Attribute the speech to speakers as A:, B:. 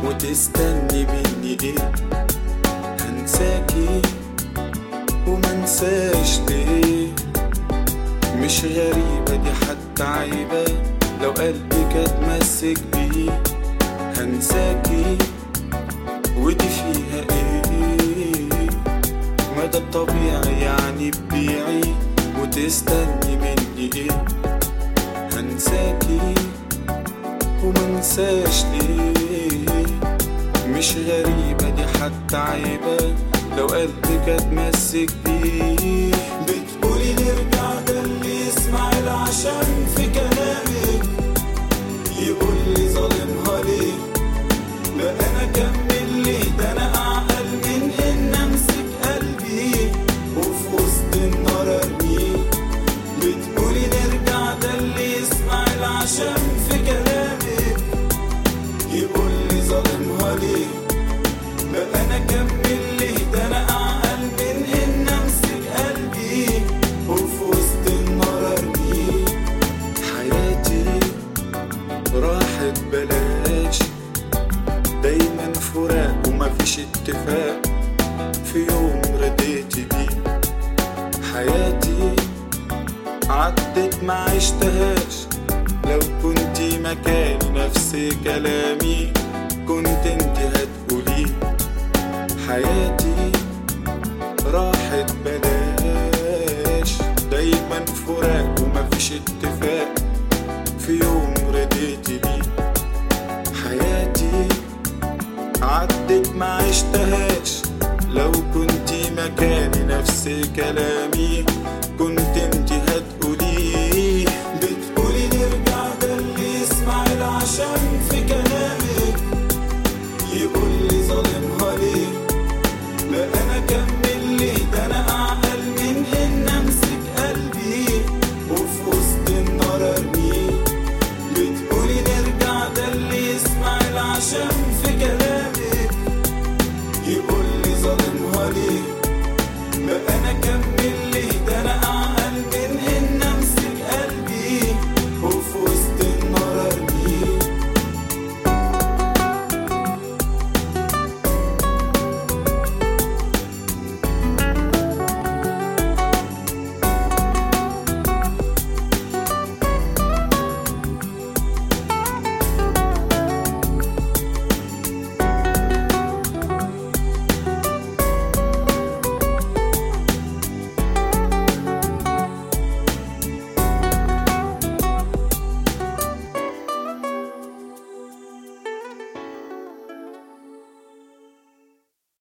A: وتستني مني ايه؟ هنساكي ومنساش ليه؟ مش غريبة دي حتى عيبة لو قلبك اتمسك بيه. هنساكي ودي فيها ايه؟ ما ده الطبيعي يعني تبيعي وتستني مني ايه؟ هنساكي ومنساش ليه؟ مش غريبة دي حتى عيبة لو قلبك اتمسك بيه. بتقولي نرجع ده اللي يسمع العشم في كلامك يقولي ظالمها ليه؟ لا انا اكمل ليه؟ ده انا اعقل من ان امسك قلبي وفي وسط النار ارميه. بتقولي نرجع ده اللي يسمع العشم في كلامك يقولي ظالمها ليه؟ لا انا اكمل ليه؟ ده انا اعقل من ان امسك قلبي وفي وسط النار ارميه. حياتي راحت بلاش دايما فراق ومفيش اتفاق في يوم رديتي بيه. حياتي عدت ما عشتهاش لو كنتي مكاني نفس كلامي كنت انت هتقولي. حياتي راحت بلاش دايما فراق ومفيش اتفاق في يوم رديتي بيه. حياتي عدت ما عشتهاش لو كنتي مكاني نفس كلامي